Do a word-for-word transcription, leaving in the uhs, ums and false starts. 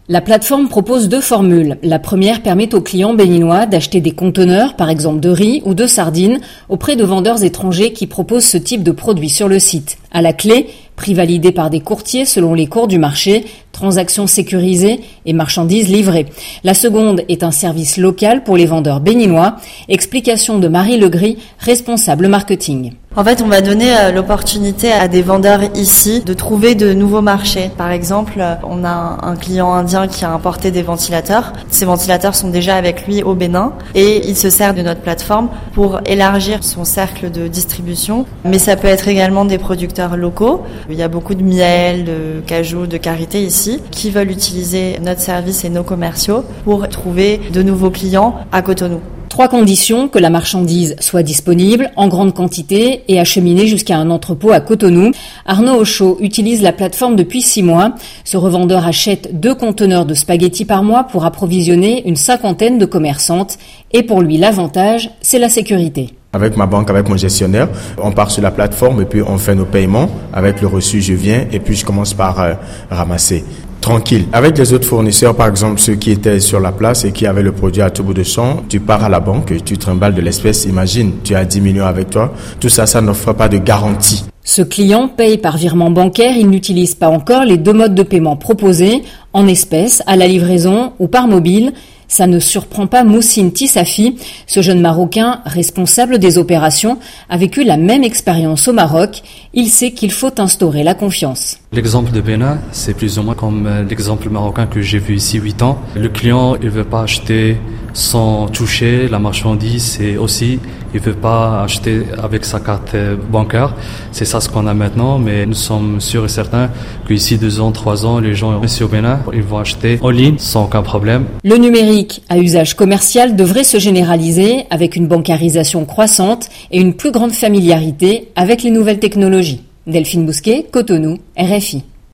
La plateforme propose deux formules. La première permet aux clients béninois d'acheter des conteneurs, par exemple de riz ou de sardines, auprès de vendeurs étrangers qui proposent ce type de produits sur le site. À la clé, prix validé par des courtiers selon les cours du marché, transactions sécurisées et marchandises livrées. La seconde est un service local pour les vendeurs béninois. Explication de Marie Legris, responsable marketing. En fait, on va donner euh, l'opportunité à des vendeurs ici de trouver de nouveaux marchés. Par exemple, euh, on a un, un client indien qui a importé des ventilateurs. Ces ventilateurs sont déjà avec lui au Bénin et il se sert de notre plateforme pour élargir son cercle de distribution. Mais ça peut être également des producteurs locaux. Il y a beaucoup de miel, de cajou, de karité ici qui veulent utiliser notre service et nos commerciaux pour trouver de nouveaux clients à Cotonou. Trois conditions: que la marchandise soit disponible en grande quantité et acheminée jusqu'à un entrepôt à Cotonou. Arnaud Ochaud utilise la plateforme depuis six mois. Ce revendeur achète deux conteneurs de spaghettis par mois pour approvisionner une cinquantaine de commerçantes. Et pour lui, l'avantage, c'est la sécurité. Avec ma banque, avec mon gestionnaire, on part sur la plateforme et puis on fait nos paiements. Avec le reçu, je viens et puis je commence par euh, ramasser. Tranquille. Avec les autres fournisseurs, par exemple ceux qui étaient sur la place et qui avaient le produit à tout bout de champ, tu pars à la banque, tu trimbales de l'espèce, imagine, tu as dix millions avec toi. Tout ça, ça n'offre pas de garantie. Ce client paye par virement bancaire, il n'utilise pas encore les deux modes de paiement proposés, en espèces, à la livraison ou par mobile. Ça ne surprend pas Moussine Tissafi. Ce jeune Marocain, responsable des opérations, a vécu la même expérience au Maroc. Il sait qu'il faut instaurer la confiance. L'exemple de Bénin, c'est plus ou moins comme l'exemple marocain que j'ai vu ici huit ans. Le client, il veut pas acheter sans toucher la marchandise et aussi, il veut pas acheter avec sa carte bancaire. C'est ça ce qu'on a maintenant, mais nous sommes sûrs et certains qu'ici deux ans, trois ans, les gens ici au Bénin, ils vont acheter en ligne sans aucun problème. Le numérique à usage commercial devrait se généraliser avec une bancarisation croissante et une plus grande familiarité avec les nouvelles technologies. Delphine Bousquet, Cotonou, R F I.